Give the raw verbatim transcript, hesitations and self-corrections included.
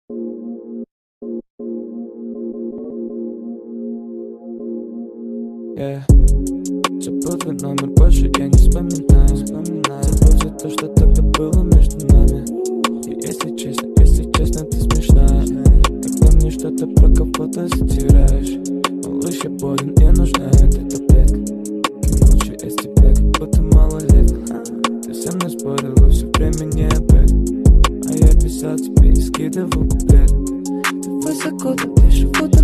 Yeah. Забыл твой номер, больше я не вспоминаю, вспоминаю. Забыл все то, что тогда было между нами. И если честно, если честно, ты смешная. Когда мне что-то про кого-то затираешь, малыш, я болен, мне нужна эта таблетка. И молчу я с тебя, как будто малолетка. Ты со мной спорила, все время не об этом. А я писал тебе и скидывал куплет. Ты высоко, ты живут